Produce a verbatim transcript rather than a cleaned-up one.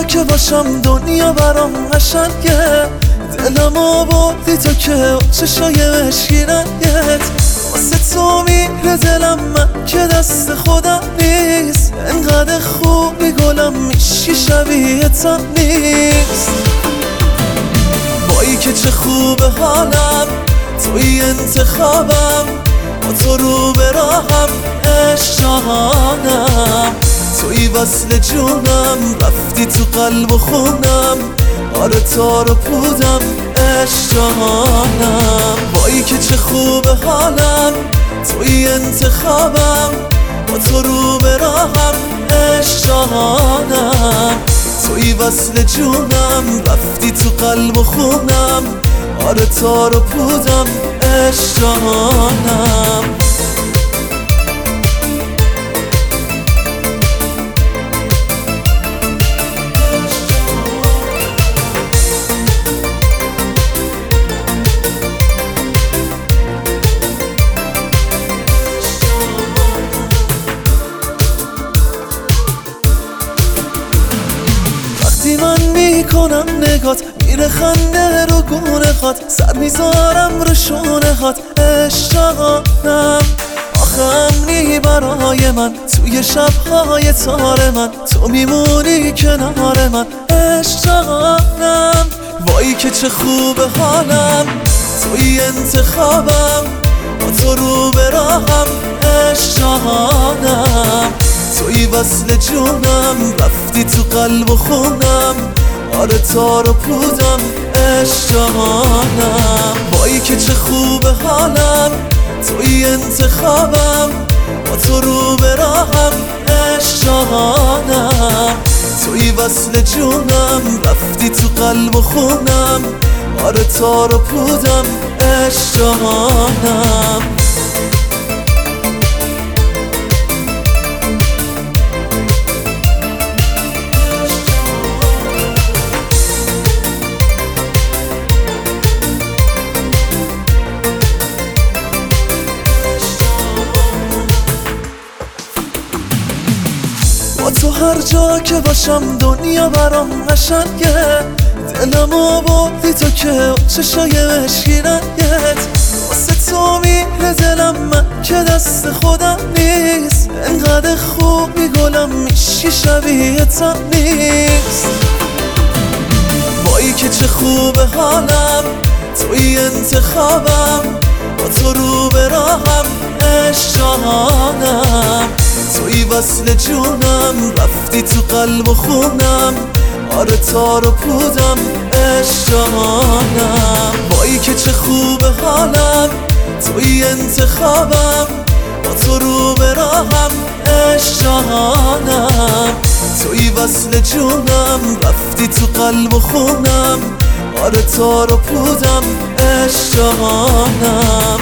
که باشم دنیا برام قشنگه. دلم آوردی تو که چشای مشکینت، واسه تو میره دلم من که دست خودم نیست. انقدر خوبی گلم میشی شبیه تم نیست. وای که چه خوبه حالم، توی انتخابم، با تو رو به راهم عشق جهانم. توی وصل جونم، رفتی تو قلب و خونم، آره تار و پودم عشق جهانم. وای که چه خوبه حالم، توی انتخابم، با تو رو به راهم عشق جهانم. توی وصل جونم، رفتی تو قلب و خونم، آره تار و پودم عشق جهانم. وقتی من میکنم نگات، میره خنده رو گونه هات، سر میذارم رو شونه هات عشق جهانم. آخه امنی برای من توی شبهای تار من، تو میمونی کنار من عشق جهانم. وای که چه خوبه حالم، توی انتخابم، با تو رو به راهم عشق جهانم. توی وصل جونم، رفتی تو قلب و خونم، آره تار و پودم عشق جهانم. وای که چه خوبه حالم، توی انتخابم، با تو رو به راهم عشق جهانم. توی وصل جونم، رفتی تو قلب و خونم، آره تار و پودم عشق جهانم. با تو هر جا که باشم دنیا برام قشنگه. دلم آوردی تو که چشای مشکینت، واسه تو میره دلم من که دست خودم نیست. انقدر خوبی گلم میشی شبیه تم نیست. وای که چه خوبه حالم، توی انتخابم، با تو رو به راهم عشق جهانم. توی وصل جونم، رفتی تو قلب و خونم، آره تار و پودم عشق جهانم. وای که چه خوبه حالم، توی انتخابم، با تو رو به راهم عشق جهانم. توی وصل جونم، رفتی تو قلب و خونم، آره تار و پودم عشق جهانم.